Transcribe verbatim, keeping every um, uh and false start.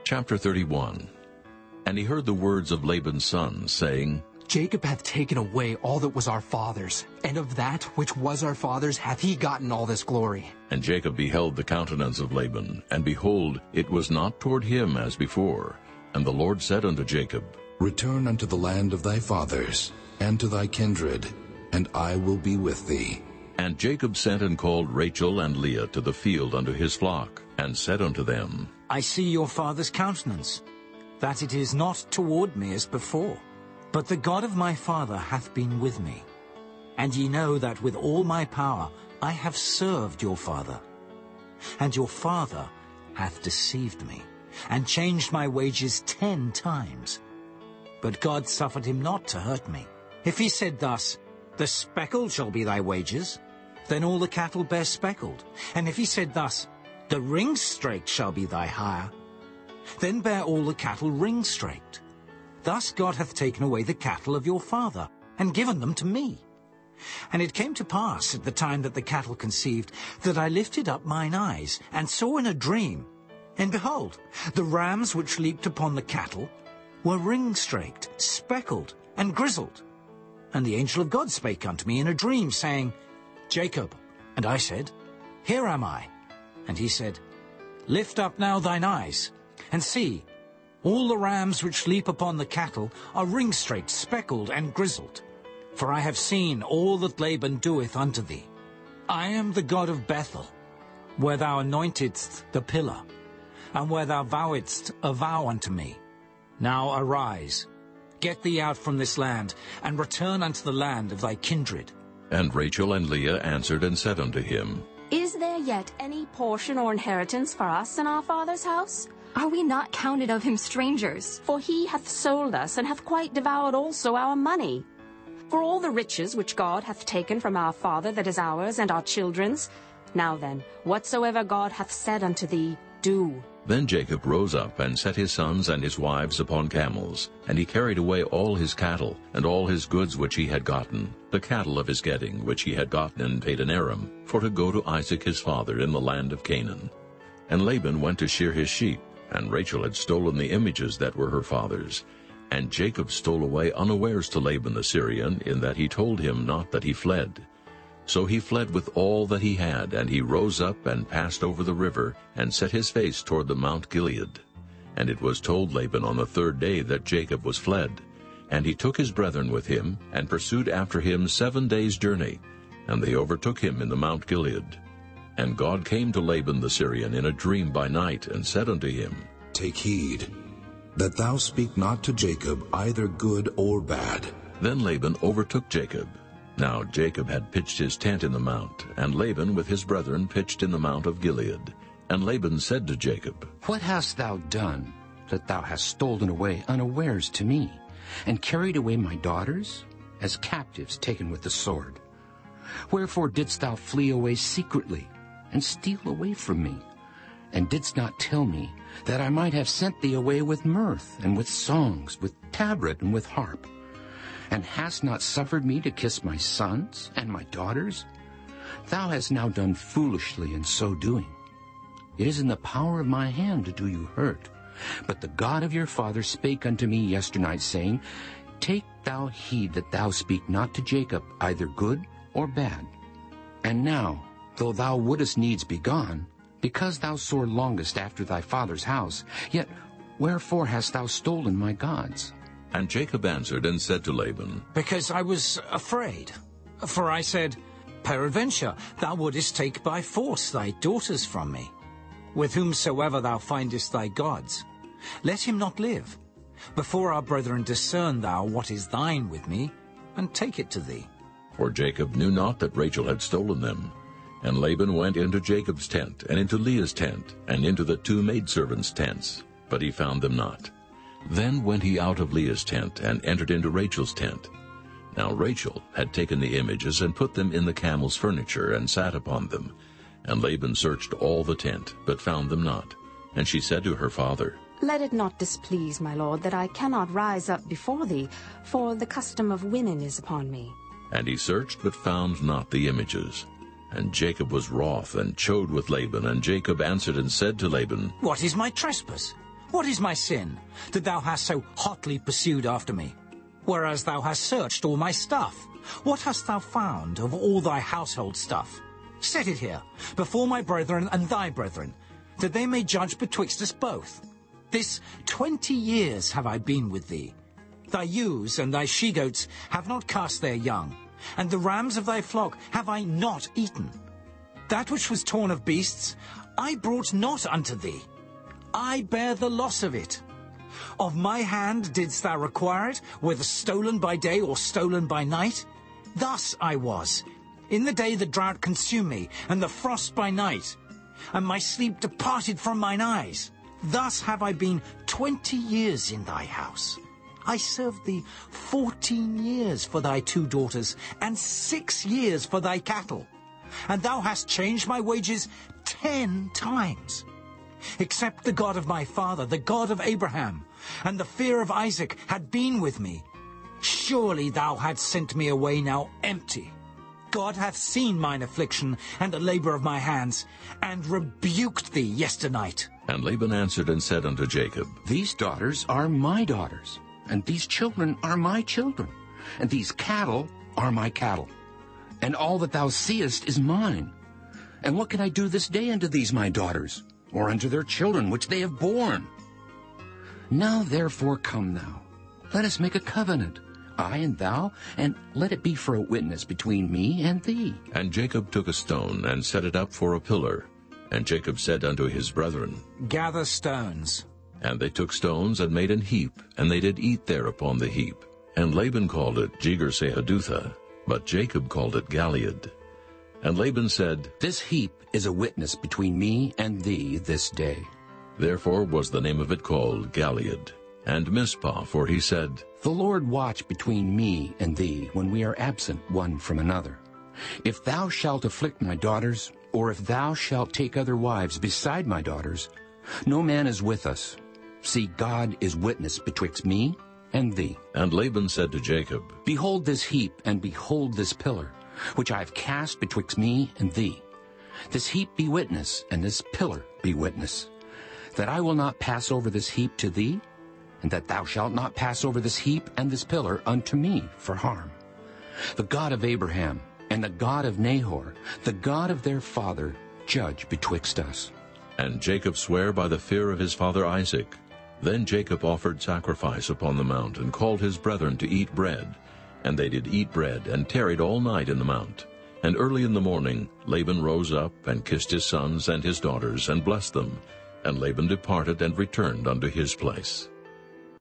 Chapter thirty-one. And he heard the words of Laban's sons, saying, Jacob hath taken away all that was our father's, and of that which was our father's hath he gotten all this glory. And Jacob beheld the countenance of Laban, and behold, it was not toward him as before. And the Lord said unto Jacob, Return unto the land of thy fathers, and to thy kindred, and I will be with thee. And Jacob sent and called Rachel and Leah to the field unto his flock, and said unto them, I see your father's countenance, that it is not toward me as before. But the God of my father hath been with me. And ye know that with all my power I have served your father. And your father hath deceived me, and changed my wages ten times. But God suffered him not to hurt me. If he said thus, The speckled shall be thy wages, then all the cattle bear speckled. And if he said thus, The ring-straked shall be thy hire, then bear all the cattle ring-straked. Thus God hath taken away the cattle of your father, and given them to me. And it came to pass at the time that the cattle conceived, that I lifted up mine eyes, and saw in a dream, and behold, the rams which leaped upon the cattle were ring-straked, speckled, and grizzled. And the angel of God spake unto me in a dream, saying, Jacob. And I said, Here am I. And he said, Lift up now thine eyes, and see, all the rams which leap upon the cattle are ring-straked, speckled, and grizzled. For I have seen all that Laban doeth unto thee. I am the God of Bethel, where thou anointedst the pillar, and where thou vowedst a vow unto me. Now arise, get thee out from this land, and return unto the land of thy kindred. And Rachel and Leah answered and said unto him, Is there yet any portion or inheritance for us in our father's house? Are we not counted of him strangers? For he hath sold us, and hath quite devoured also our money. For all the riches which God hath taken from our father, that is ours and our children's. Now then, whatsoever God hath said unto thee, do. Then Jacob rose up, and set his sons and his wives upon camels, and he carried away all his cattle, and all his goods which he had gotten, the cattle of his getting, which he had gotten in Padan-aram, for to go to Isaac his father in the land of Canaan. And Laban went to shear his sheep, and Rachel had stolen the images that were her father's. And Jacob stole away unawares to Laban the Syrian, in that he told him not that he fled. So he fled with all that he had, and he rose up and passed over the river, and set his face toward the Mount Gilead. And it was told Laban on the third day that Jacob was fled. And he took his brethren with him, and pursued after him seven days' journey, and they overtook him in the Mount Gilead. And God came to Laban the Syrian in a dream by night, and said unto him, Take heed, that thou speak not to Jacob either good or bad. Then Laban overtook Jacob. Now Jacob had pitched his tent in the mount, and Laban with his brethren pitched in the mount of Gilead. And Laban said to Jacob, What hast thou done, that thou hast stolen away unawares to me, and carried away my daughters, as captives taken with the sword? Wherefore didst thou flee away secretly, and steal away from me, and didst not tell me, that I might have sent thee away with mirth, and with songs, with tabret, and with harp? And hast not suffered me to kiss my sons and my daughters? Thou hast now done foolishly in so doing. It is in the power of my hand to do you hurt. But the God of your father spake unto me yesternight, saying, Take thou heed that thou speak not to Jacob either good or bad. And now, though thou wouldest needs be gone, because thou sore longest after thy father's house, yet wherefore hast thou stolen my gods? And Jacob answered and said to Laban, Because I was afraid. For I said, Peradventure thou wouldest take by force thy daughters from me. With whomsoever thou findest thy gods, let him not live. Before our brethren discern thou what is thine with me, and take it to thee. For Jacob knew not that Rachel had stolen them. And Laban went into Jacob's tent, and into Leah's tent, and into the two maidservants' tents, but he found them not. Then went he out of Leah's tent, and entered into Rachel's tent. Now Rachel had taken the images, and put them in the camel's furniture, and sat upon them. And Laban searched all the tent, but found them not. And she said to her father, Let it not displease, my lord, that I cannot rise up before thee, for the custom of women is upon me. And he searched, but found not the images. And Jacob was wroth, and chode with Laban. And Jacob answered and said to Laban, What is my trespass? What is my sin, that thou hast so hotly pursued after me? Whereas thou hast searched all my stuff. What hast thou found of all thy household stuff? Set it here, before my brethren and thy brethren, that they may judge betwixt us both. This twenty years have I been with thee. Thy ewes and thy she-goats have not cast their young, and the rams of thy flock have I not eaten. That which was torn of beasts I brought not unto thee. I bear the loss of it. Of my hand didst thou require it, whether stolen by day or stolen by night? Thus I was. In the day the drought consumed me, and the frost by night, and my sleep departed from mine eyes. Thus have I been twenty years in thy house. I served thee fourteen years for thy two daughters, and six years for thy cattle. And thou hast changed my wages ten times. Except the God of my father, the God of Abraham, and the fear of Isaac had been with me, surely thou hadst sent me away now empty. God hath seen mine affliction and the labor of my hands, and rebuked thee yesternight. And Laban answered and said unto Jacob, These daughters are my daughters, and these children are my children, and these cattle are my cattle, and all that thou seest is mine. And what can I do this day unto these my daughters, or unto their children which they have borne? Now therefore come thou, let us make a covenant, I and thou, and let it be for a witness between me and thee. And Jacob took a stone, and set it up for a pillar. And Jacob said unto his brethren, Gather stones. And they took stones, and made an heap, and they did eat there upon the heap. And Laban called it Jegar-sahadutha, but Jacob called it Galeed. And Laban said, This heap is a witness between me and thee this day. Therefore was the name of it called Galeed. And Mizpah, for he said, The Lord watch between me and thee when we are absent one from another. If thou shalt afflict my daughters, or if thou shalt take other wives beside my daughters, no man is with us. See, God is witness betwixt me and thee. And Laban said to Jacob, Behold this heap, and behold this pillar, which I have cast betwixt me and thee. This heap be witness, and this pillar be witness, that I will not pass over this heap to thee, and that thou shalt not pass over this heap and this pillar unto me for harm. The God of Abraham and the God of Nahor, the God of their father, judge betwixt us. And Jacob sware by the fear of his father Isaac. Then Jacob offered sacrifice upon the mount, and called his brethren to eat bread. And they did eat bread, and tarried all night in the mount. And early in the morning Laban rose up, and kissed his sons and his daughters, and blessed them. And Laban departed and returned unto his place.